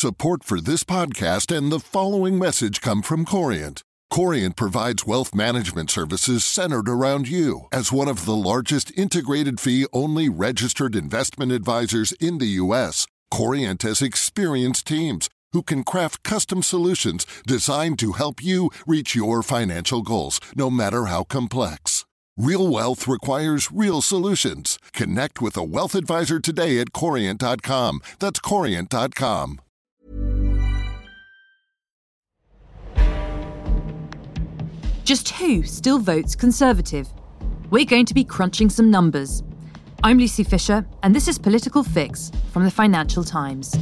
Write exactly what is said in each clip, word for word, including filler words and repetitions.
Support for this podcast and the following message come from Corient. Corient provides wealth management services centered around you. As one of the largest integrated fee-only registered investment advisors in the U S, Corient has experienced teams who can craft custom solutions designed to help you reach your financial goals, no matter how complex. Real wealth requires real solutions. Connect with a wealth advisor today at corient dot com. That's corient dot com. Just who still votes Conservative? We're going to be crunching some numbers. I'm Lucy Fisher, and this is Political Fix from the Financial Times.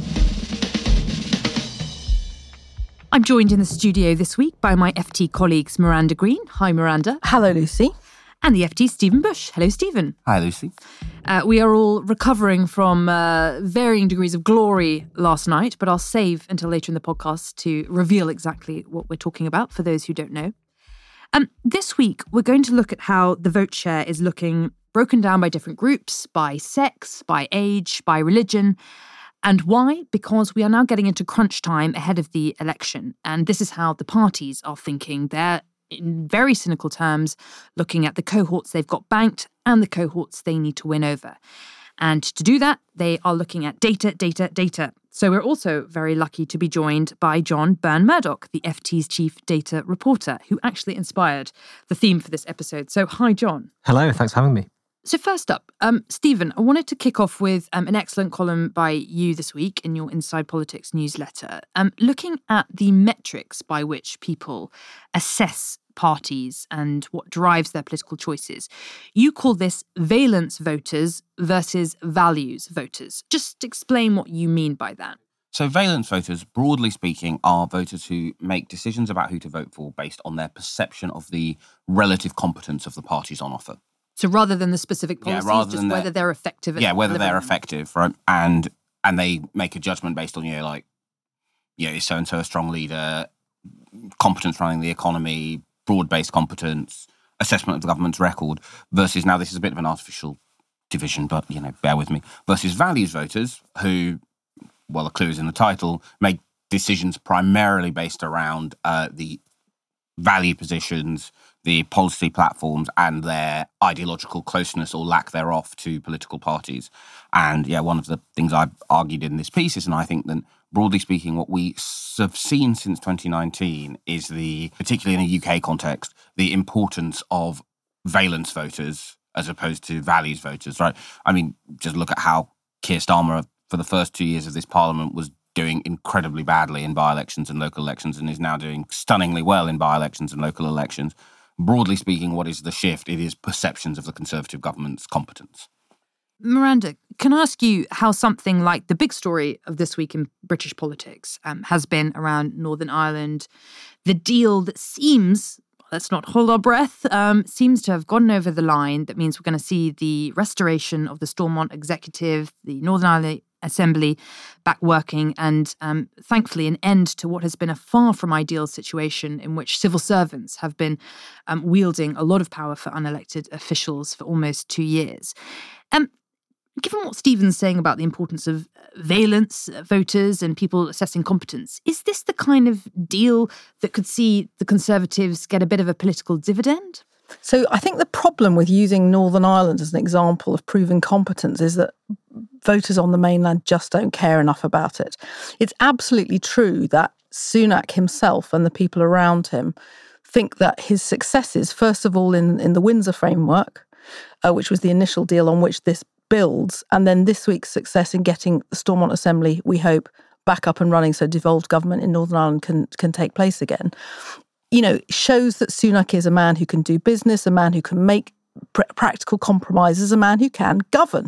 I'm joined in the studio this week by my F T colleagues Miranda Green. Hi, Miranda. Hello, Lucy. And the F T's Stephen Bush. Hello, Stephen. Hi, Lucy. Uh, we are all recovering from uh, varying degrees of glory last night, but I'll save until later in the podcast to reveal exactly what we're talking about for those who don't know. Um, this week, we're going to look at how the vote share is looking broken down by different groups, by sex, by age, by religion. And why? Because we are now getting into crunch time ahead of the election. And this is how the parties are thinking. They're, in very cynical terms, looking at the cohorts they've got banked and the cohorts they need to win over. And to do that, they are looking at data, data, data. So we're also very lucky to be joined by John Byrne-Murdoch, the F T's chief data reporter, who actually inspired the theme for this episode. So hi, John. Hello, thanks for having me. So first up, um, Stephen, I wanted to kick off with um, an excellent column by you this week in your Inside Politics newsletter, um, looking at the metrics by which people assess parties and what drives their political choices. You call this valence voters versus values voters. Just explain what you mean by that. So valence voters, broadly speaking, are voters who make decisions about who to vote for based on their perception of the relative competence of the parties on offer. So rather than the specific policies, yeah, rather just than whether they're effective. At yeah, whether they're delivering. effective, right? And and they make a judgment based on, you know, like, you know, is so-and-so a strong leader, competence running the economy, broad-based competence, assessment of the government's record, versus, now this is a bit of an artificial division, but, you know, bear with me, versus values voters who, well, the clue is in the title, make decisions primarily based around uh, the value positions, the policy platforms, and their ideological closeness or lack thereof to political parties. And yeah, one of the things I've argued in this piece is, and I think that broadly speaking, what we have seen since twenty nineteen is the, particularly in a U K context, the importance of valence voters as opposed to values voters, right? I mean, just look at how Keir Starmer, for the first two years of this parliament, was doing incredibly badly in by-elections and local elections and is now doing stunningly well in by-elections and local elections. Broadly speaking, what is the shift? It is perceptions of the Conservative government's competence. Miranda, can I ask you how something like the big story of this week in British politics um, has been around Northern Ireland, the deal that seems, let's not hold our breath, um, seems to have gotten over the line. That means we're going to see the restoration of the Stormont executive, the Northern Ireland Assembly back working, and um, thankfully an end to what has been a far from ideal situation in which civil servants have been um, wielding a lot of power for unelected officials for almost two years. Um, given what Stephen's saying about the importance of valence voters and people assessing competence, is this the kind of deal that could see the Conservatives get a bit of a political dividend? So I think the problem with using Northern Ireland as an example of proven competence is that voters on the mainland just don't care enough about it. It's absolutely true that Sunak himself and the people around him think that his successes, first of all in, in the Windsor framework, uh, which was the initial deal on which this builds, and then this week's success in getting the Stormont Assembly, we hope, back up and running so devolved government in Northern Ireland can, can take place again, you know, shows that Sunak is a man who can do business, a man who can make pr- practical compromises, a man who can govern.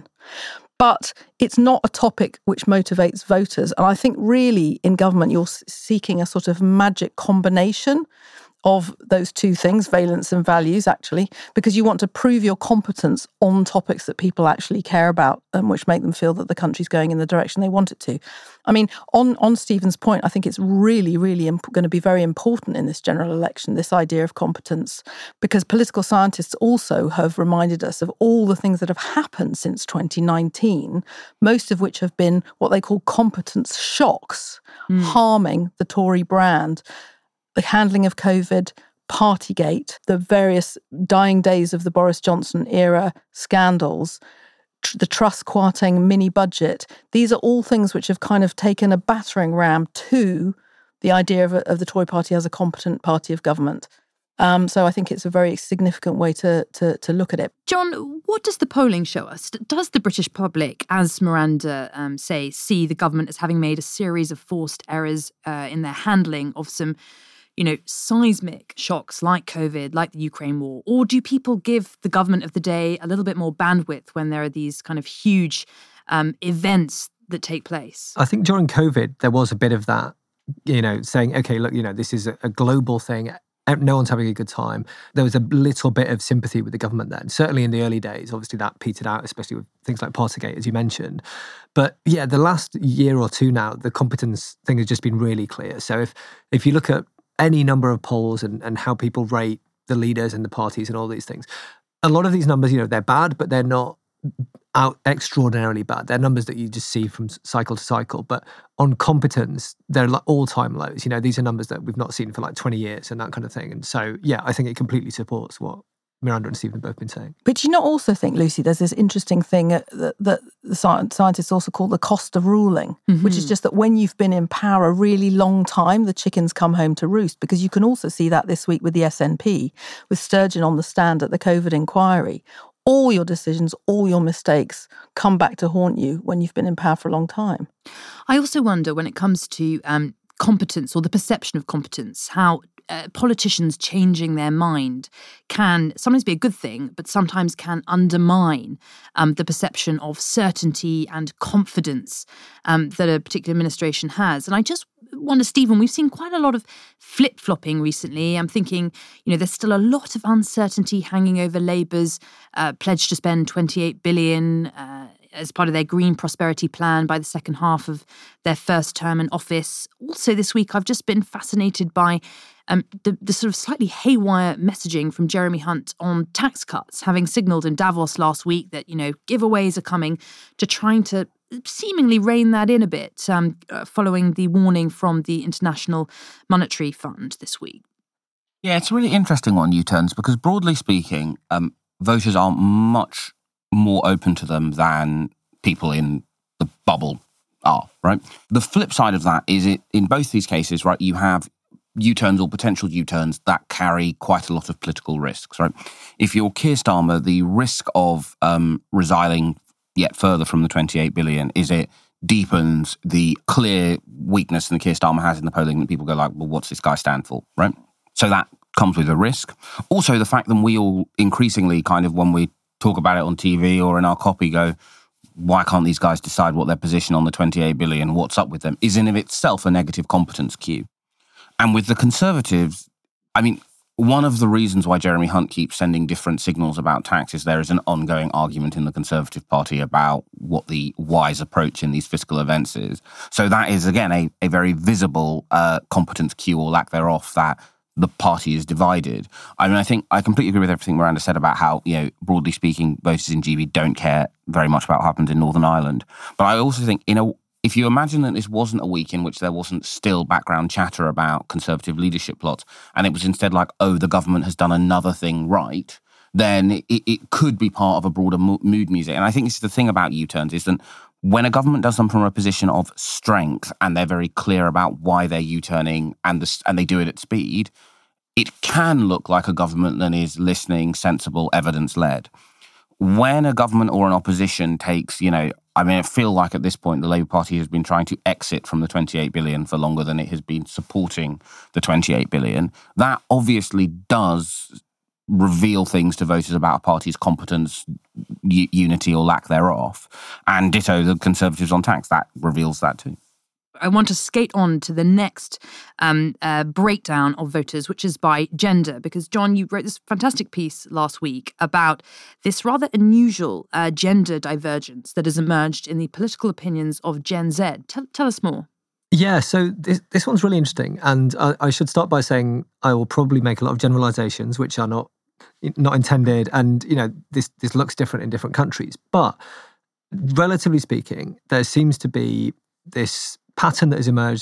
But it's not a topic which motivates voters. And I think really in government, you're seeking a sort of magic combination of those two things, valence and values, actually, because you want to prove your competence on topics that people actually care about and which make them feel that the country's going in the direction they want it to. I mean, on, on Stephen's point, I think it's really, really imp- going to be very important in this general election, this idea of competence, because political scientists also have reminded us of all the things that have happened since twenty nineteen, most of which have been what they call competence shocks, mm. harming the Tory brand. The handling of COVID, Partygate, the various dying days of the Boris Johnson era scandals, tr- the Truss Kwarteng mini budget. These are all things which have kind of taken a battering ram to the idea of, a, of the Tory party as a competent party of government. Um, so I think it's a very significant way to, to to look at it. John, what does the polling show us? Does the British public, as Miranda um, say, see the government as having made a series of forced errors uh, in their handling of some, you know, seismic shocks like COVID, like the Ukraine war? Or do people give the government of the day a little bit more bandwidth when there are these kind of huge um, events that take place? I think during COVID, there was a bit of that, you know, saying, okay, look, you know, this is a, a global thing. No one's having a good time. There was a little bit of sympathy with the government then. Certainly in the early days, obviously that petered out, especially with things like Partygate, as you mentioned. But yeah, the last year or two now, the competence thing has just been really clear. So if if you look at any number of polls and, and how people rate the leaders and the parties and all these things, a lot of these numbers, you know, they're bad, but they're not out extraordinarily bad. They're numbers that you just see from cycle to cycle. But on competence, they're like all-time lows. You know, these are numbers that we've not seen for like twenty years and that kind of thing. And so, yeah, I think it completely supports what Miranda and Stephen have both been saying. But do you not also think, Lucy, there's this interesting thing that, that the scientists also call the cost of ruling, mm-hmm. which is just that when you've been in power a really long time, the chickens come home to roost. Because you can also see that this week with the S N P, with Sturgeon on the stand at the COVID inquiry. All your decisions, all your mistakes come back to haunt you when you've been in power for a long time. I also wonder when it comes to um, competence or the perception of competence, how uh, politicians changing their mind can sometimes be a good thing, but sometimes can undermine um, the perception of certainty and confidence um, that a particular administration has. And I just wonder, Stephen, we've seen quite a lot of flip-flopping recently. I'm thinking, you know, there's still a lot of uncertainty hanging over Labour's uh, pledge to spend twenty-eight billion pounds uh, as part of their green prosperity plan by the second half of their first term in office. Also this week, I've just been fascinated by um, the, the sort of slightly haywire messaging from Jeremy Hunt on tax cuts, having signalled in Davos last week that, you know, giveaways are coming, to trying to seemingly rein that in a bit, um, uh, following the warning from the International Monetary Fund this week. Yeah, it's a really interesting one, U-turns, because broadly speaking, um, voters are much more open to them than people in the bubble are, right? The flip side of that is it in both these cases, right, you have U-turns or potential U-turns that carry quite a lot of political risks, right? If you're Keir Starmer, the risk of um, resiling yet further from the twenty-eight billion is it deepens the clear weakness that Keir Starmer has in the polling that people go like, well, what's this guy stand for, right? So that comes with a risk. Also, the fact that we all increasingly kind of, when we talk about it on T V or in our copy, go, why can't these guys decide what their position on the twenty-eight billion, what's up with them, is in of itself a negative competence cue. And with the Conservatives, I mean, one of the reasons why Jeremy Hunt keeps sending different signals about tax is there is an ongoing argument in the Conservative Party about what the wise approach in these fiscal events is. So that is, again, a, a very visible uh, competence cue or lack thereof that the party is divided. I mean, I think I completely agree with everything Miranda said about how, you know, broadly speaking, voters in G B don't care very much about what happens in Northern Ireland. But I also think, you know, if you imagine that this wasn't a week in which there wasn't still background chatter about Conservative leadership plots, and it was instead like, oh, the government has done another thing right, then it, it could be part of a broader mood music. And I think this is the thing about U-turns, is that when a government does them from a position of strength and they're very clear about why they're U-turning and, the, and they do it at speed, it can look like a government that is listening, sensible, evidence-led. When a government or an opposition takes, you know, I mean, I feel like at this point the Labour Party has been trying to exit from the twenty-eight billion for longer than it has been supporting the twenty-eight billion. That obviously does reveal things to voters about a party's competence, u- unity or lack thereof. And ditto the Conservatives on tax, that reveals that too. I want to skate on to the next um, uh, breakdown of voters, which is by gender, because, John, you wrote this fantastic piece last week about this rather unusual uh, gender divergence that has emerged in the political opinions of Gen Z. Tell, tell us more. Yeah, so this, this one's really interesting. And I, I should start by saying I will probably make a lot of generalizations, which are not not intended. And, you know, this this looks different in different countries. But relatively speaking, there seems to be this pattern that has emerged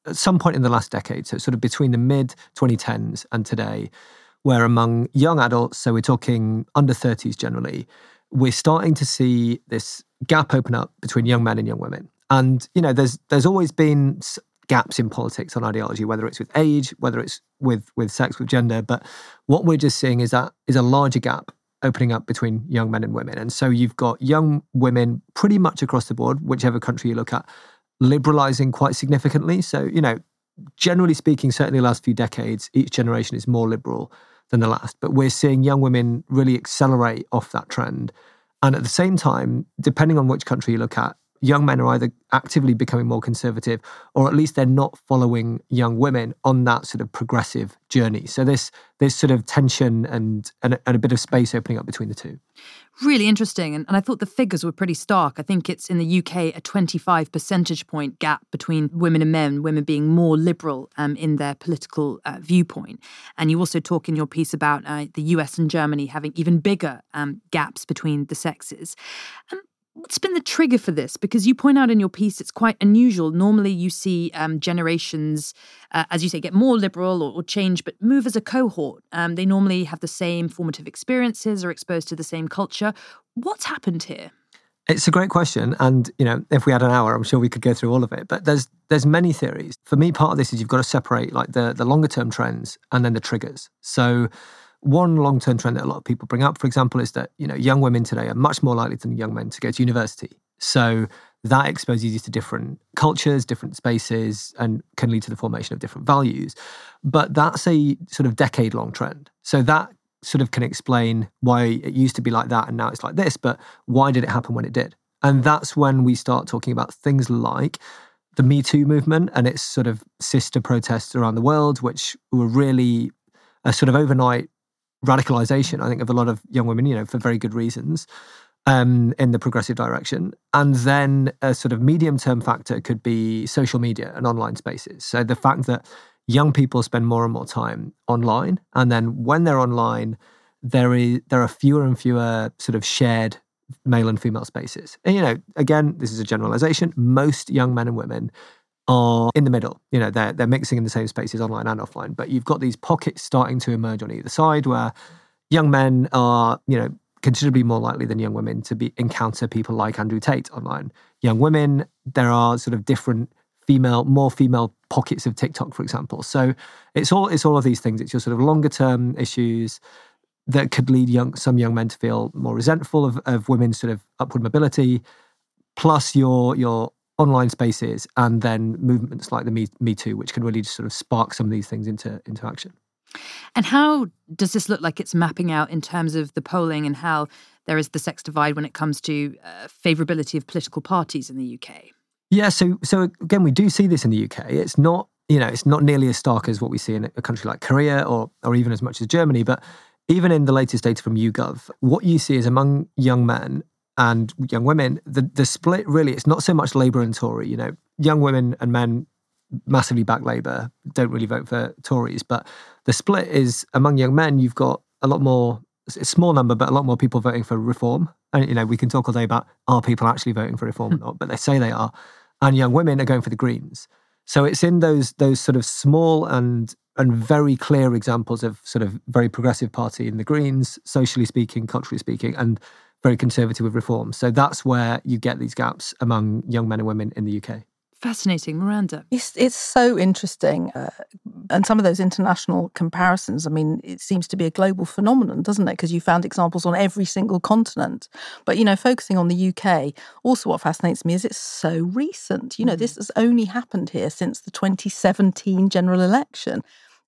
at some point in the last decade, so sort of between the mid twenty tens and today, where among young adults, so we're talking under thirties generally, we're starting to see this gap open up between young men and young women. And, you know, there's there's always been gaps in politics on ideology, whether it's with age, whether it's with with sex, with gender. But what we're just seeing is that is a larger gap opening up between young men and women. And so you've got young women pretty much across the board, whichever country you look at, liberalizing quite significantly. So, you know, generally speaking, certainly the last few decades, each generation is more liberal than the last. But we're seeing young women really accelerate off that trend. And at the same time, depending on which country you look at, young men are either actively becoming more conservative, or at least they're not following young women on that sort of progressive journey. So this this sort of tension and, and, and a bit of space opening up between the two. Really interesting. And, and I thought the figures were pretty stark. I think it's in the U K a twenty-five percentage point gap between women and men, women being more liberal um, in their political uh, viewpoint. And you also talk in your piece about uh, the U S and Germany having even bigger um, gaps between the sexes. Um, What's been the trigger for this? Because you point out in your piece it's quite unusual. Normally you see um, generations, uh, as you say, get more liberal or, or change, but move as a cohort. Um, they normally have the same formative experiences or exposed to the same culture. What's happened here? It's a great question. And, you know, if we had an hour, I'm sure we could go through all of it. But there's there's many theories. For me, part of this is you've got to separate like the, the longer term trends and then the triggers. So one long-term trend that a lot of people bring up, for example, is that, you know, young women today are much more likely than young men to go to university. So that exposes you to different cultures, different spaces, and can lead to the formation of different values. But that's a sort of decade-long trend. So that sort of can explain why it used to be like that and now it's like this, but why did it happen when it did? And that's when we start talking about things like the Me Too movement and its sort of sister protests around the world, which were really a sort of overnight radicalization, I think, of a lot of young women, you know, for very good reasons, um, in the progressive direction. And then a sort of medium-term factor could be social media and online spaces. So the fact that young people spend more and more time online, and then when they're online, there is there are fewer and fewer sort of shared male and female spaces. And, you know, again, this is a generalization. Most young men and women are in the middle. You know, they're, they're mixing in the same spaces online and offline. But you've got these pockets starting to emerge on either side where young men are, you know, considerably more likely than young women to be encounter people like Andrew Tate online. Young women, there are sort of different female, more female pockets of TikTok, for example. So it's all it's all of these things. It's your sort of longer term issues that could lead young some young men to feel more resentful of, of women's sort of upward mobility, plus your your online spaces, and then movements like the Me, Me Too, which can really just sort of spark some of these things into, into action. And how does this look like it's mapping out in terms of the polling and how there is the sex divide when it comes to uh, favourability of political parties in the U K? Yeah, so so again, we do see this in the U K. It's not, you know, it's not nearly as stark as what we see in a country like Korea or or even as much as Germany, but even in the latest data from YouGov, what you see is among young men and young women, the, the split really, it's not so much Labour and Tory. You know, young women and men massively back Labour, don't really vote for Tories. But the split is among young men, you've got a lot more, it's a small number, but a lot more people voting for reform. And, you know, we can talk all day about are people actually voting for reform or not, but they say they are. And young women are going for the Greens. So it's in those those sort of small and and very clear examples of sort of very progressive party in the Greens, socially speaking, culturally speaking, and very conservative with reform. So that's where you get these gaps among young men and women in the U K. Fascinating. Miranda. It's, it's so interesting. Uh, and some of those international comparisons, I mean, it seems to be a global phenomenon, doesn't it? Because you found examples on every single continent. But, you know, focusing on the U K, also what fascinates me is it's so recent. You know, this has only happened here since the twenty seventeen general election.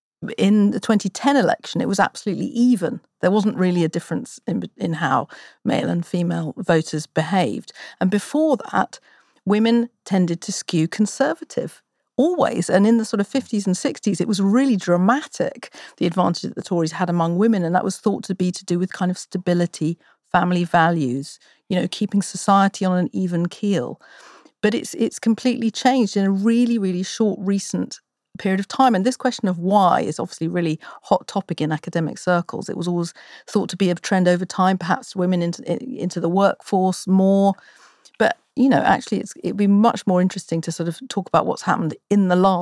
In the twenty ten election, it was absolutely even. There wasn't really a difference in, in how male and female voters behaved. And before that, women tended to skew conservative, always. And in the sort of fifties and sixties, it was really dramatic, the advantage that the Tories had among women. And that was thought to be to do with kind of stability, family values, you know, keeping society on an even keel. But it's it's completely changed in a really, really short, recent period of time. And this question of why is obviously really hot topic in academic circles. It was always thought to be a trend over time, perhaps women into into the workforce more. But, you know, actually it's, it'd be much more interesting to sort of talk about what's happened in the last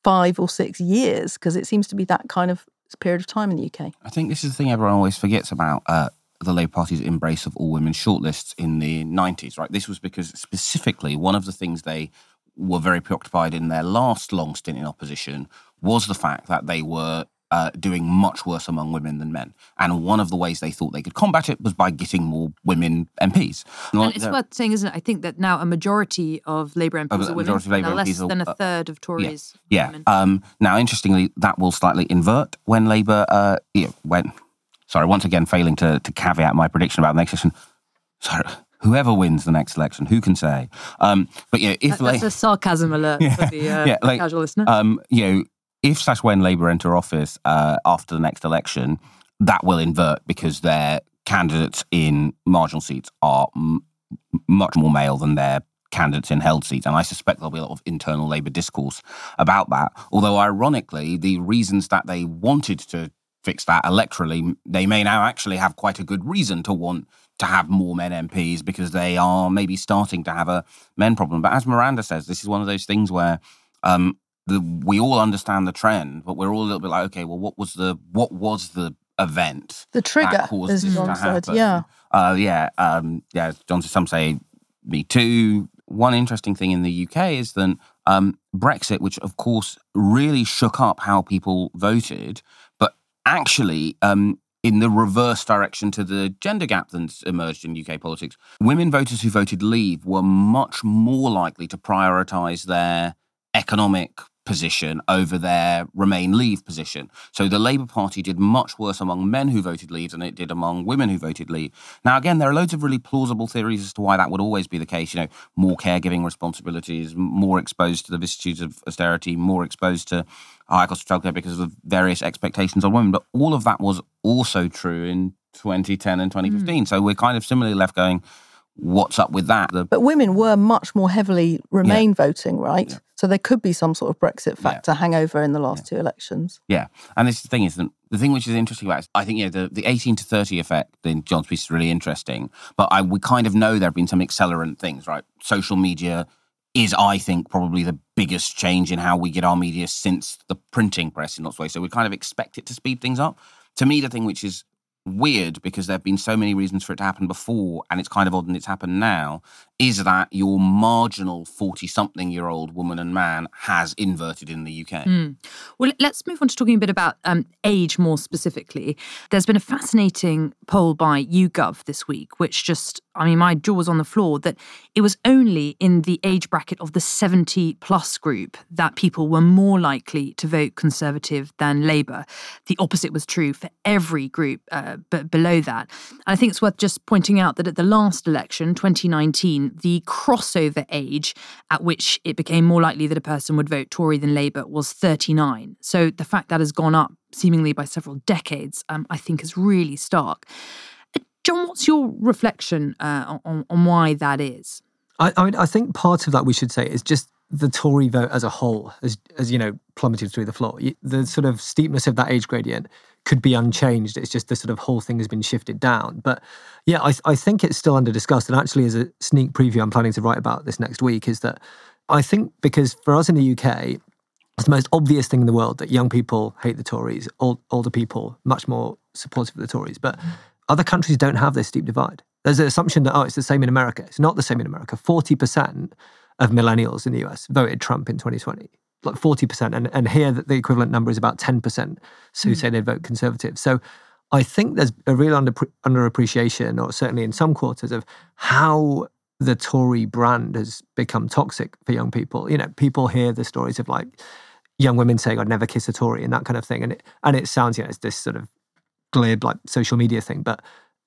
five or six years, because it seems to be that kind of period of time in the U K. I think this is the thing everyone always forgets about uh, the Labour Party's embrace of all women shortlists in the nineties, right? This was because specifically one of the things they were very preoccupied in their last long stint in opposition was the fact that they were Uh, doing much worse among women than men. And one of the ways they thought they could combat it was by getting more women M Ps. And like, it's uh, worth saying, isn't it? I think that now a majority of Labour M Ps uh, are women, and Labour less M Ps than a third of Tories. Yeah. yeah. Um, now, interestingly, that will slightly invert when Labour, uh, yeah, when, sorry, once again, failing to, to caveat my prediction about the next election. Sorry. Whoever wins the next election, who can say? Um, but yeah, if that, that's La- a sarcasm alert yeah, for the uh, yeah, like, casual listener. Um, you know, if slash when Labour enter office uh, after the next election, that will invert because their candidates in marginal seats are m- much more male than their candidates in held seats. And I suspect there'll be a lot of internal Labour discourse about that. Although, ironically, the reasons that they wanted to fix that electorally, they may now actually have quite a good reason to want to have more men M Ps because they are maybe starting to have a men problem. But as Miranda says, this is one of those things where um, The, we all understand the trend, but we're all a little bit like, okay, well, what was the what was the event? The trigger, that caused as this John to said, happen? yeah. Uh, yeah, um, yeah, John said, some say Me Too. One interesting thing in the U K is that um, Brexit, which of course really shook up how people voted, but actually um, in the reverse direction to the gender gap that's emerged in U K politics, women voters who voted Leave were much more likely to prioritise their economic position over their Remain Leave position. So the Labour Party did much worse among men who voted Leave than it did among women who voted Leave. Now, again, there are loads of really plausible theories as to why that would always be the case. You know, more caregiving responsibilities, more exposed to the vicissitudes of austerity, more exposed to high cost of childcare because of various expectations on women. But all of that was also true in twenty ten and twenty fifteen. Mm. So we're kind of similarly left going, what's up with that? The, but women were much more heavily Remain yeah. voting, right? Yeah. So there could be some sort of Brexit factor yeah. hangover in the last yeah. two elections. Yeah. And this the thing is, that the thing which is interesting about it, I think, you know, the, the eighteen to thirty effect in John's piece is really interesting. But I we kind of know there have been some accelerant things, right? Social media is, I think, probably the biggest change in how we get our media since the printing press in lots of ways. So we kind of expect it to speed things up. To me, the thing which is weird, because there have been so many reasons for it to happen before, and it's kind of odd and it's happened now, is that your marginal forty-something-year-old woman and man has inverted in the U K. Mm. Well, let's move on to talking a bit about um, age more specifically. There's been a fascinating poll by YouGov this week, which just, I mean, my jaw was on the floor, that it was only in the age bracket of the seventy-plus group that people were more likely to vote Conservative than Labour. The opposite was true for every group uh, but below that. And I think it's worth just pointing out that at the last election, twenty nineteen, the crossover age at which it became more likely that a person would vote Tory than Labour was thirty-nine. So the fact that has gone up seemingly by several decades, um, I think is really stark. Uh, John, what's your reflection uh, on, on why that is? I, I mean, I think part of that, we should say, is just the Tory vote as a whole, as, as you know, plummeted through the floor. The sort of steepness of that age gradient could be unchanged. It's just the sort of whole thing has been shifted down. But yeah, I, I think it's still under discussed. And actually, as a sneak preview, I'm planning to write about this next week, is that I think because for us in the U K, it's the most obvious thing in the world that young people hate the Tories, old, older people much more supportive of the Tories. But other countries don't have this steep divide. There's an assumption that, oh, it's the same in America. It's not the same in America. forty percent of millennials in the U S voted Trump in twenty twenty. Like forty percent. And, and here the equivalent number is about ten percent who mm. say they'd vote Conservative. So I think there's a real under, underappreciation, or certainly in some quarters, of how the Tory brand has become toxic for young people. You know, people hear the stories of like young women saying, I'd never kiss a Tory and that kind of thing. And it, and it sounds, you know, it's this sort of glib, like social media thing. But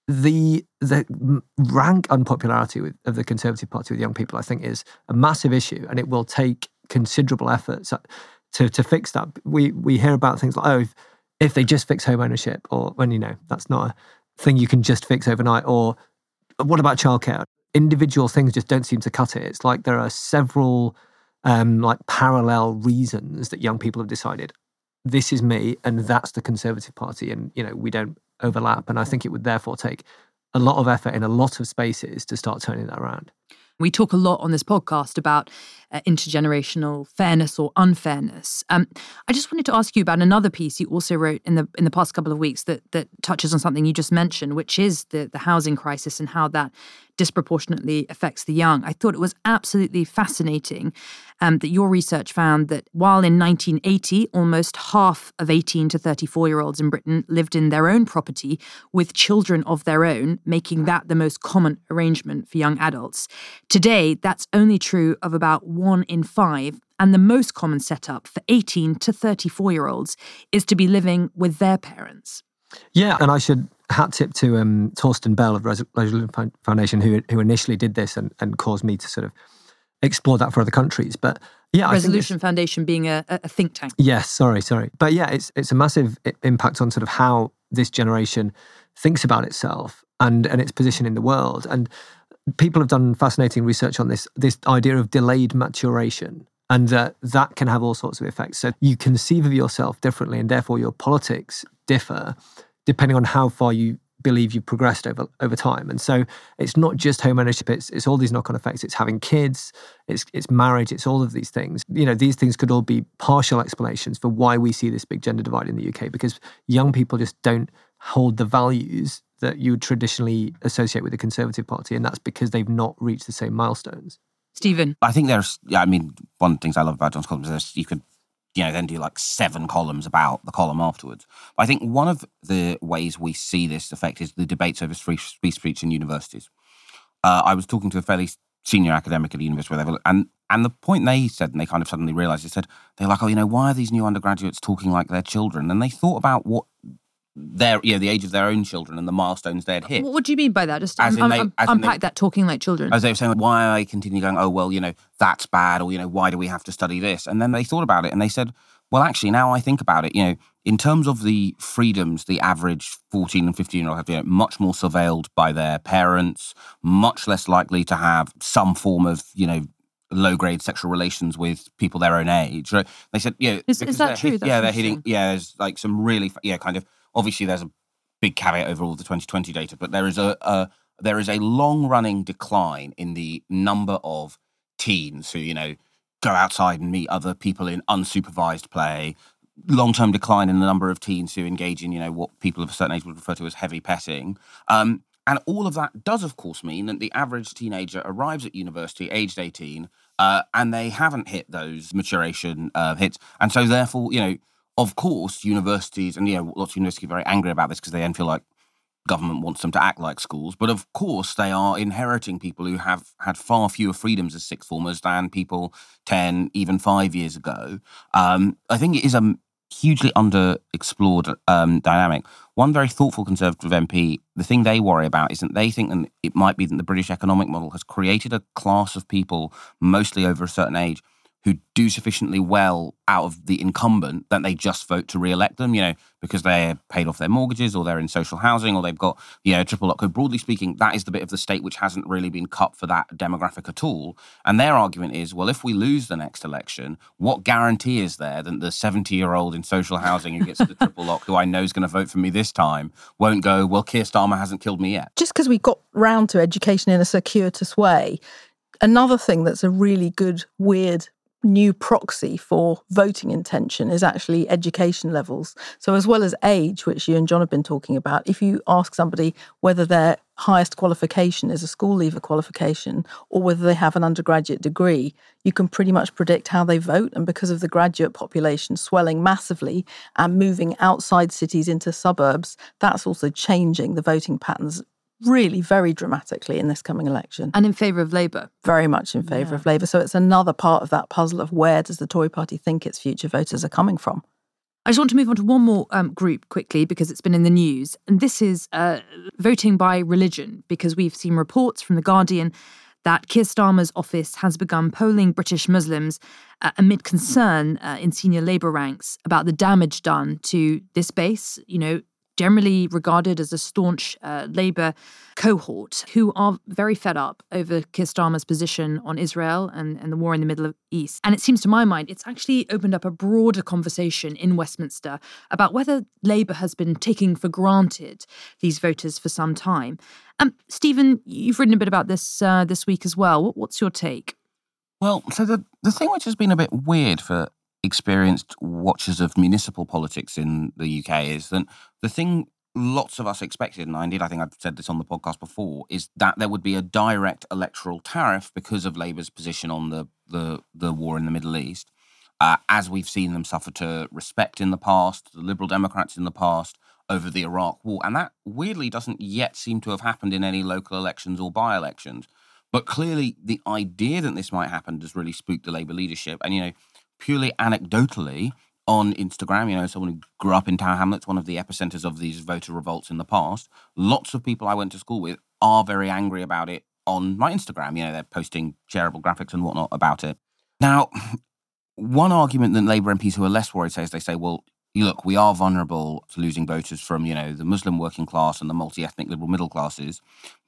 the the rank unpopularity with, of the Conservative Party with young people, I think, is a massive issue, and it will take considerable efforts to to fix that. We we hear about things like, oh, if, if they just fix home ownership, or when, you know, that's not a thing you can just fix overnight, or what about childcare? Individual things just don't seem to cut it. It's like there are several um, like parallel reasons that young people have decided, this is me and that's the Conservative Party, and, you know, we don't overlap. And I think it would therefore take a lot of effort in a lot of spaces to start turning that around. We talk a lot on this podcast about uh, intergenerational fairness or unfairness. Um, I just wanted to ask you about another piece you also wrote in the in the past couple of weeks that that touches on something you just mentioned, which is the the housing crisis and how that disproportionately affects the young. I thought it was absolutely fascinating um, that your research found that while in nineteen eighty, almost half of eighteen to thirty-four-year-olds in Britain lived in their own property with children of their own, making that the most common arrangement for young adults. Today, that's only true of about one in five, and the most common setup for eighteen to thirty-four-year-olds is to be living with their parents. Yeah, and I should hat tip to um, Torsten Bell of Res- Resolution Foundation, who who initially did this and, and caused me to sort of explore that for other countries. But yeah, Resolution I think Foundation being a, a think tank. Yes, sorry, sorry. But yeah, it's it's a massive impact on sort of how this generation thinks about itself and, and its position in the world. And people have done fascinating research on this, this idea of delayed maturation. And that that can have all sorts of effects. So you conceive of yourself differently, and therefore your politics differ depending on how far you believe you've progressed over over time. And so it's not just home ownership, it's it's all these knock-on effects. It's having kids, it's it's marriage, it's all of these things. You know, these things could all be partial explanations for why we see this big gender divide in the U K, because young people just don't hold the values that you would traditionally associate with the Conservative Party, and that's because they've not reached the same milestones. Stephen? I think there's, yeah, I mean, one of the things I love about John's columns is you could, you know, then do like seven columns about the column afterwards. But I think one of the ways we see this effect is the debates over free speech in universities. Uh, I was talking to a fairly senior academic at a university, whatever, and and the point they said, and they kind of suddenly realised, they said, they're like, oh, you know, why are these new undergraduates talking like their children? And they thought about what their, you know, the age of their own children and the milestones they'd hit. What do you mean by that? Just As um, in they- um, as in unpack they- that, talking like children. As they were saying, why are they continue going, oh, well, you know, that's bad, or, you know, why do we have to study this? And then they thought about it and they said, well, actually, now I think about it, you know, in terms of the freedoms, the average fourteen and fifteen-year-old have, you know, much more surveilled by their parents, much less likely to have some form of, you know, low-grade sexual relations with people their own age. Right? They said, yeah, Is- is because that they're true? hit- That's yeah, they're hitting, interesting. yeah, there's like some really, yeah, kind of, obviously there's a big caveat over all the twenty twenty data, but there is a, a there is a long-running decline in the number of teens who, you know, go outside and meet other people in unsupervised play, long-term decline in the number of teens who engage in, you know, what people of a certain age would refer to as heavy petting. Um, and all of that does, of course, mean that the average teenager arrives at university aged eighteen uh, and they haven't hit those maturation uh, hits. And so therefore, you know, of course, universities, and, you know, lots of universities are very angry about this because they then feel like government wants them to act like schools. But of course, they are inheriting people who have had far fewer freedoms as sixth formers than people ten, even five years ago. Um, I think it is a hugely underexplored um, dynamic. One very thoughtful Conservative M P, the thing they worry about is that they think that it might be that the British economic model has created a class of people, mostly over a certain age, who do sufficiently well out of the incumbent that they just vote to re-elect them, you know, because they're paid off their mortgages or they're in social housing or they've got, you know, triple lock. Broadly speaking, that is the bit of the state which hasn't really been cut for that demographic at all. And their argument is, well, if we lose the next election, what guarantee is there that the seventy-year-old in social housing who gets the triple lock, who I know is going to vote for me this time, won't go, well, Keir Starmer hasn't killed me yet? Just because we got round to education in a circuitous way, another thing that's a really good, weird new proxy for voting intention is actually education levels. So as well as age, which you and John have been talking about, if you ask somebody whether their highest qualification is a school leaver qualification or whether they have an undergraduate degree, you can pretty much predict how they vote. And because of the graduate population swelling massively and moving outside cities into suburbs, that's also changing the voting patterns really very dramatically in this coming election. And in favour of Labour. Very much in favour Yeah. of Labour. So it's another part of that puzzle of where does the Tory party think its future voters are coming from? I just want to move on to one more um, group quickly because it's been in the news. And this is uh, voting by religion, because we've seen reports from The Guardian that Keir Starmer's office has begun polling British Muslims uh, amid concern uh, in senior Labour ranks about the damage done to this base, you know, generally regarded as a staunch uh, Labour cohort who are very fed up over Keir Starmer's position on Israel and, and the war in the Middle East. And it seems to my mind it's actually opened up a broader conversation in Westminster about whether Labour has been taking for granted these voters for some time. Um, Stephen, you've written a bit about this uh, this week as well. What, what's your take? Well, so the, the thing which has been a bit weird for experienced watchers of municipal politics in the U K is that the thing lots of us expected, and indeed I think I've said this on the podcast before, is that there would be a direct electoral tariff because of Labour's position on the, the, the war in the Middle East, uh, as we've seen them suffer to respect in the past, the Liberal Democrats in the past, over the Iraq war. And that weirdly doesn't yet seem to have happened in any local elections or by-elections. But clearly the idea that this might happen has really spooked the Labour leadership. And, you know, purely anecdotally, on Instagram, you know, someone who grew up in Tower Hamlets, one of the epicenters of these voter revolts in the past, lots of people I went to school with are very angry about it on my Instagram. You know, they're posting shareable graphics and whatnot about it. Now, one argument that Labour M Ps who are less worried say is they say, well, look, we are vulnerable to losing voters from, you know, the Muslim working class and the multi-ethnic liberal middle classes,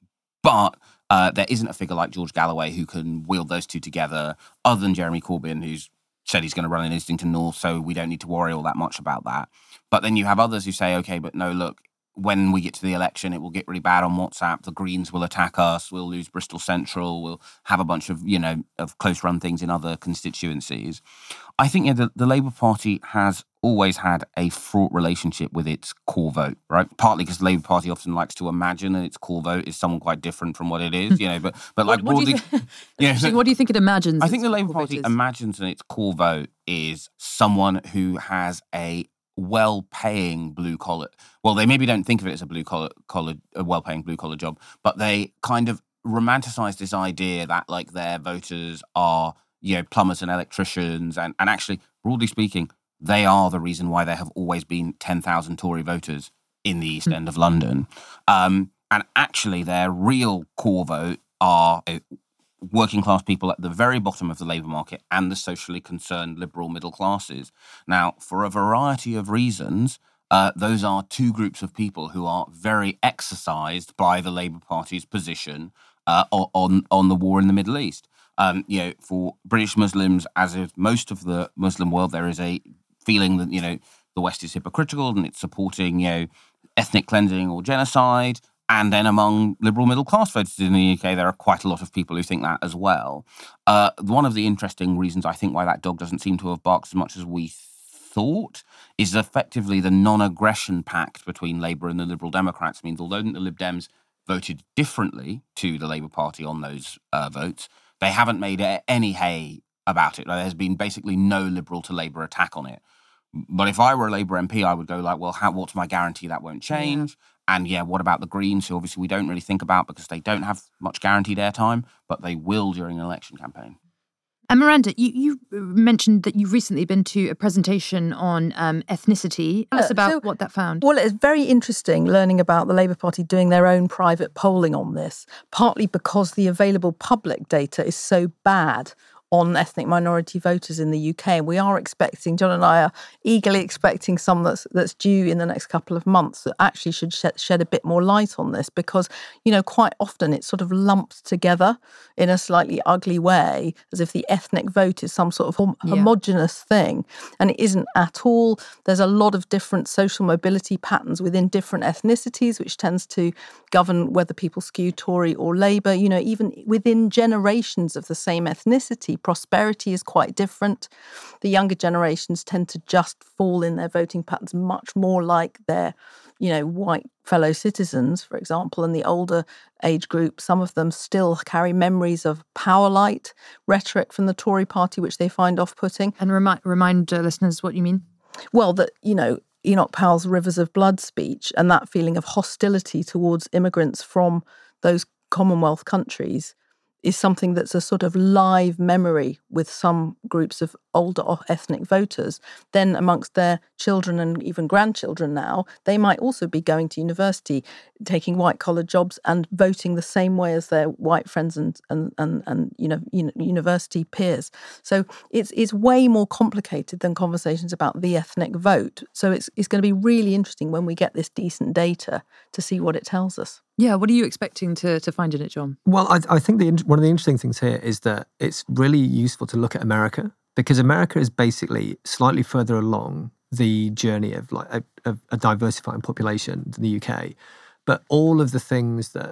but uh, there isn't a figure like George Galloway who can wield those two together, other than Jeremy Corbyn, who's said he's going to run in Islington North, so we don't need to worry all that much about that. But then you have others who say, okay, but no, look, when we get to the election, it will get really bad on WhatsApp. The Greens will attack us. We'll lose Bristol Central. We'll have a bunch of, you know, of close-run things in other constituencies. I think yeah, the, the Labour Party has always had a fraught relationship with its core vote, right? Partly because the Labour Party often likes to imagine that its core vote is someone quite different from what it is, you know. But but like what, what broadly, do you, yeah, so what do you think it imagines? I think the Labour core Party vote is? imagines that its core vote is someone who has a well-paying blue-collar. Well, they maybe don't think of it as a blue-collar, collar, a well-paying blue-collar job, but they kind of romanticize this idea that like their voters are, you know, plumbers and electricians, and, and actually, broadly speaking, they are the reason why there have always been ten thousand Tory voters in the East End of London. Um, and actually, their real core vote are uh, working class people at the very bottom of the labour market and the socially concerned liberal middle classes. Now, for a variety of reasons, uh, those are two groups of people who are very exercised by the Labour Party's position uh, on, on the war in the Middle East. Um, you know, for British Muslims, as with most of the Muslim world, there is a feeling that, you know, the West is hypocritical and it's supporting, you know, ethnic cleansing or genocide. And then among liberal middle class voters in the U K, there are quite a lot of people who think that as well. Uh, one of the interesting reasons I think why that dog doesn't seem to have barked as much as we thought is effectively the non-aggression pact between Labour and the Liberal Democrats means although the Lib Dems voted differently to the Labour Party on those uh, votes, they haven't made any hay about it. There's been basically no Liberal to Labour attack on it. But if I were a Labour M P, I would go like, well, how, what's my guarantee that won't change? Yeah. And yeah, what about the Greens, who obviously we don't really think about because they don't have much guaranteed airtime, but they will during an election campaign. And Miranda, you, you mentioned that you've recently been to a presentation on um, ethnicity. Tell us about uh, so, what that found. Well, it's very interesting learning about the Labour Party doing their own private polling on this, partly because the available public data is so bad on ethnic minority voters in the U K. We are expecting, John and I are eagerly expecting some that's that's due in the next couple of months that actually should shed, shed a bit more light on this because, you know, quite often it's sort of lumped together in a slightly ugly way as if the ethnic vote is some sort of hom- yeah. homogenous thing. And it isn't at all. There's a lot of different social mobility patterns within different ethnicities, which tends to govern whether people skew Tory or Labour. You know, even within generations of the same ethnicity, prosperity is quite different. The younger generations tend to just fall in their voting patterns much more like their, you know, white fellow citizens, for example, and the older age group, some of them still carry memories of power-light rhetoric from the Tory party, which they find off-putting. And remind, remind uh, listeners what you mean. Well, that, you know, Enoch Powell's Rivers of Blood speech and that feeling of hostility towards immigrants from those Commonwealth countries is something that's a sort of live memory with some groups of older ethnic voters. Then amongst their children and even grandchildren now, they might also be going to university, taking white-collar jobs and voting the same way as their white friends and and and, and you know, university peers. So it's it's way more complicated than conversations about the ethnic vote. So it's it's going to be really interesting when we get this decent data to see what it tells us. Yeah, what are you expecting to, to find in it, John? Well, I, I think the, one of the interesting things here is that it's really useful to look at America because America is basically slightly further along the journey of like a, of a diversifying population than the U K. But all of the things that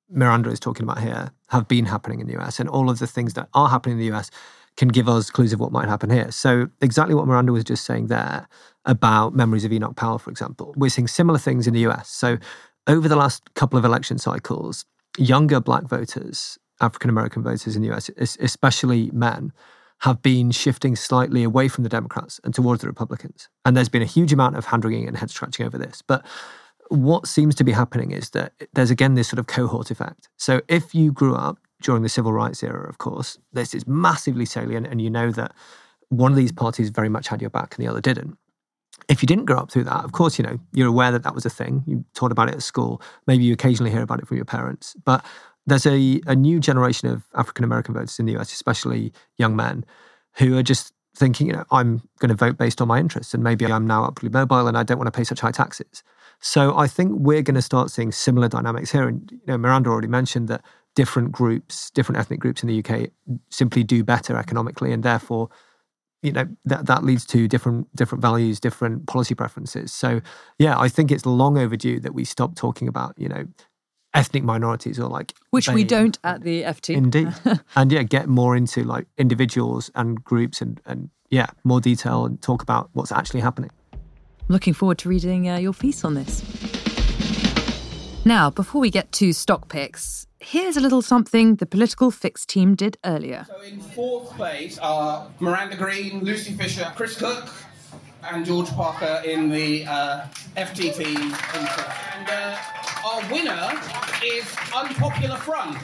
Miranda is talking about here have been happening in the U S, and all of the things that are happening in the U S can give us clues of what might happen here. So exactly what Miranda was just saying there about memories of Enoch Powell, for example, we're seeing similar things in the U S. So over the last couple of election cycles, younger black voters, African-American voters in the U S, especially men, have been shifting slightly away from the Democrats and towards the Republicans. And there's been a huge amount of hand-wringing and head-scratching over this. But what seems to be happening is that there's, again, this sort of cohort effect. So if you grew up during the civil rights era, of course, this is massively salient, and you know that one of these parties very much had your back and the other didn't. If you didn't grow up through that, of course, you know, you're aware that that was a thing. You taught about it at school. Maybe you occasionally hear about it from your parents. But there's a, a new generation of African-American voters in the U S, especially young men, who are just thinking, you know, I'm going to vote based on my interests, and maybe I'm now upwardly mobile and I don't want to pay such high taxes. So I think we're going to start seeing similar dynamics here. And, you know, Miranda already mentioned that different groups, different ethnic groups in the U K simply do better economically, and therefore, you know, that, that leads to different different values, different policy preferences. So, yeah, I think it's long overdue that we stop talking about, you know, ethnic minorities or like... Which they, we don't at the F T. Indeed. And yeah, get more into like individuals and groups and, and yeah, more detail and talk about what's actually happening. Looking forward to reading uh, your piece on this. Now, before we get to stock picks, here's a little something the Political Fix team did earlier. So in fourth place are Miranda Green, Lucy Fisher, Chris Cook, and George Parker in the uh, F T team. And uh, our winner is Unpopular Front.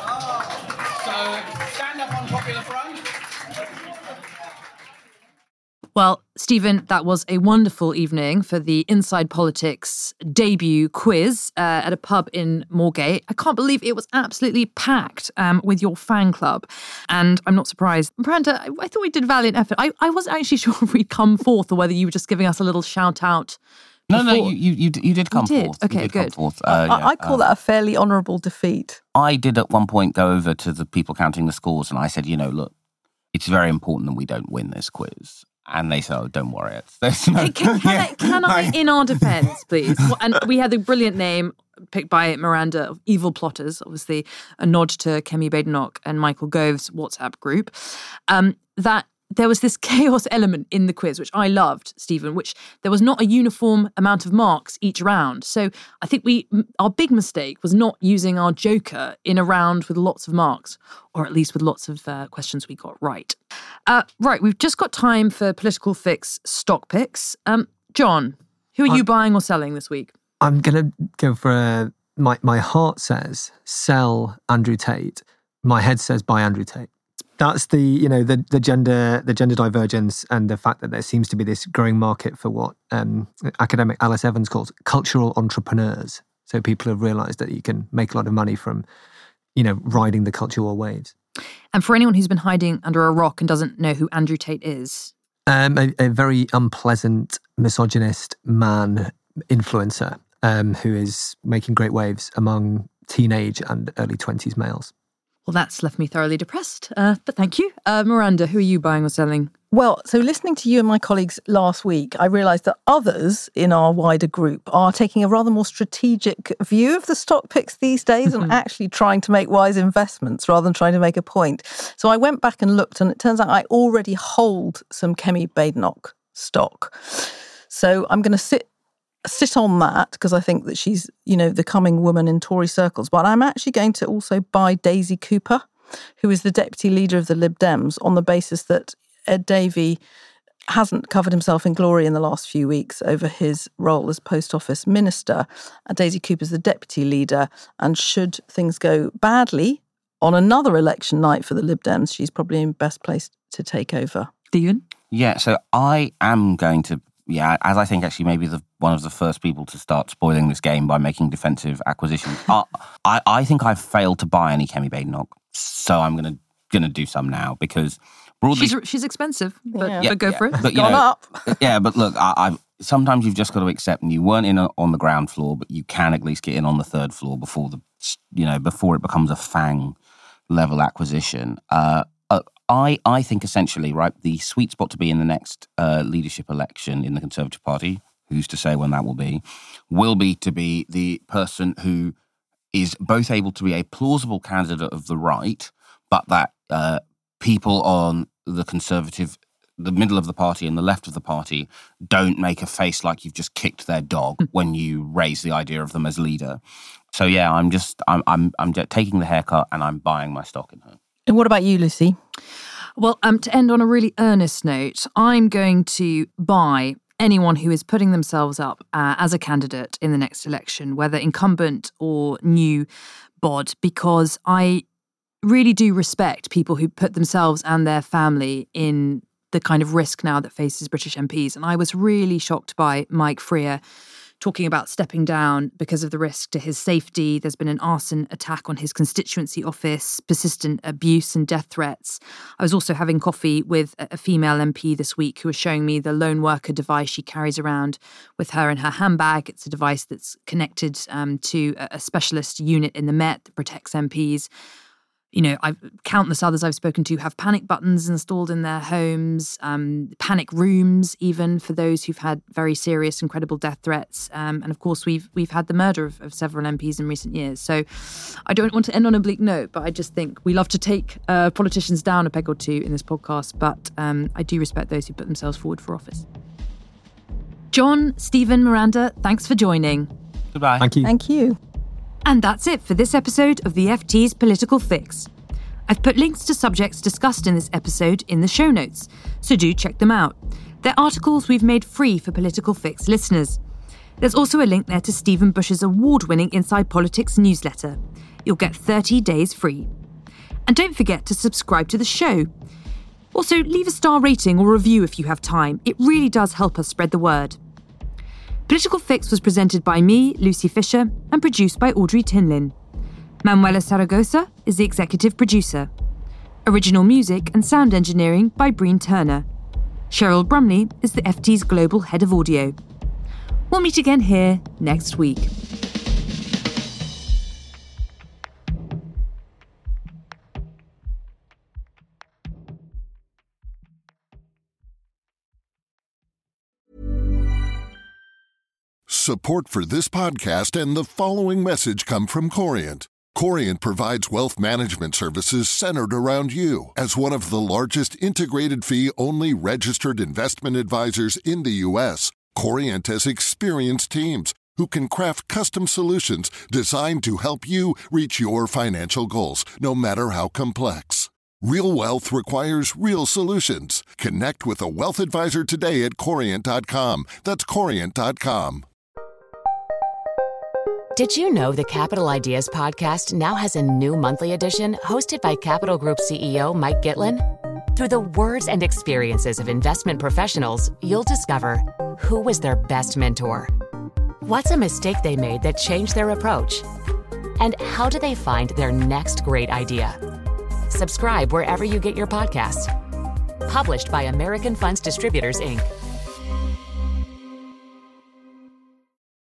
So stand up, Unpopular Front. Well, Stephen, that was a wonderful evening for the Inside Politics debut quiz uh, at a pub in Moorgate. I can't believe it was absolutely packed um, with your fan club. And I'm not surprised. Miranda, I, I thought we did a valiant effort. I, I wasn't actually sure if we'd come forth or whether you were just giving us a little shout out. No, no, you, you, you, you did come you did? forth. Okay, you did good. Come forth. Uh, I, yeah, I call uh, that a fairly honourable defeat. I did at one point go over to the people counting the scores and I said, you know, look, it's very important that we don't win this quiz. And they said, oh, don't worry. It's, there's no, Can, can, yeah. I, can I, in our defence, please? And we had the brilliant name picked by Miranda of Evil Plotters, obviously a nod to Kemi Badenoch and Michael Gove's WhatsApp group, um, that there was this chaos element in the quiz, which I loved, Stephen, which there was not a uniform amount of marks each round. So I think we our big mistake was not using our joker in a round with lots of marks, or at least with lots of uh, questions we got right. Uh, right, we've just got time for Political Fix stock picks. Um, John, who are I, you buying or selling this week? I'm going to go for a, my, my heart says sell Andrew Tate. My head says buy Andrew Tate. That's the, you know, the the gender the gender divergence and the fact that there seems to be this growing market for what um, academic Alice Evans calls cultural entrepreneurs. So people have realised that you can make a lot of money from, you know, riding the cultural waves. And for anyone who's been hiding under a rock and doesn't know who Andrew Tate is, um, a, a very unpleasant, misogynist man influencer um, who is making great waves among teenage and early twenties males. Well, that's left me thoroughly depressed, uh, but thank you. Uh, Miranda, who are you buying or selling? Well, so listening to you and my colleagues last week, I realised that others in our wider group are taking a rather more strategic view of the stock picks these days and actually trying to make wise investments rather than trying to make a point. So I went back and looked, and it turns out I already hold some Kemi Badenoch stock. So I'm going to sit sit on that because I think that she's, you know, the coming woman in Tory circles. But I'm actually going to also buy Daisy Cooper, who is the deputy leader of the Lib Dems, on the basis that Ed Davey hasn't covered himself in glory in the last few weeks over his role as Post Office Minister. And Daisy Cooper's the deputy leader, and should things go badly on another election night for the Lib Dems, she's probably in best place to take over. Stephen? Yeah, so I am going to, yeah, as I think actually maybe the one of the first people to start spoiling this game by making defensive acquisitions. uh, I, I think I've failed to buy any Kemi Badenoch, so I'm going to going to do some now because broadly... She's, she's expensive, but, Yeah. but go yeah, for it. But, you Gone know, up. Yeah, but look, I, I've, sometimes you've just got to accept, and you weren't in a, on the ground floor, but you can at least get in on the third floor before the, you know, before it becomes a FANG level acquisition. Uh, uh, I, I think essentially, right, the sweet spot to be in the next uh, leadership election in the Conservative Party, who's to say when that will be, will be to be the person who is both able to be a plausible candidate of the right, but that uh, people on the Conservative, the middle of the party and the left of the party don't make a face like you've just kicked their dog when you raise the idea of them as leader. So yeah, I'm just I'm I'm I'm just taking the haircut and I'm buying my stock in her. And what about you, Lucy? Well, um, to end on a really earnest note, I'm going to buy anyone who is putting themselves up uh, as a candidate in the next election, whether incumbent or new bod, because I really do respect people who put themselves and their family in the kind of risk now that faces British M Ps. And I was really shocked by Mike Freer talking about stepping down because of the risk to his safety. There's been an arson attack on his constituency office, persistent abuse and death threats. I was also having coffee with a female M P this week who was showing me the lone worker device she carries around with her in her handbag. It's a device that's connected um, to a specialist unit in the Met that protects M Ps. You know, I've countless others I've spoken to have panic buttons installed in their homes, um, panic rooms, even for those who've had very serious and credible death threats. Um, and of course, we've we've had the murder of, of several M Ps in recent years. So I don't want to end on a bleak note, but I just think we love to take uh, politicians down a peg or two in this podcast. But um, I do respect those who put themselves forward for office. John, Stephen, Miranda, thanks for joining. Goodbye. Thank you. Thank you. And that's it for this episode of the F T's Political Fix. I've put links to subjects discussed in this episode in the show notes, so do check them out. They're articles we've made free for Political Fix listeners. There's also a link there to Stephen Bush's award-winning Inside Politics newsletter. You'll get thirty days free. And don't forget to subscribe to the show. Also, leave a star rating or review if you have time. It really does help us spread the word. Political Fix was presented by me, Lucy Fisher, and produced by Audrey Tinlin. Manuela Zaragoza is the executive producer. Original music and sound engineering by Breen Turner. Cheryl Brumley is the F T's global head of audio. We'll meet again here next week. Support for this podcast and the following message come from Corient. Corient provides wealth management services centered around you. As one of the largest integrated fee-only registered investment advisors in the U S, Corient has experienced teams who can craft custom solutions designed to help you reach your financial goals, no matter how complex. Real wealth requires real solutions. Connect with a wealth advisor today at corient dot com. That's corient dot com. Did you know the Capital Ideas podcast now has a new monthly edition hosted by Capital Group C E O Mike Gitlin? Through the words and experiences of investment professionals, you'll discover who was their best mentor, what's a mistake they made that changed their approach, and how do they find their next great idea. Subscribe wherever you get your podcasts. Published by American Funds Distributors, Incorporated.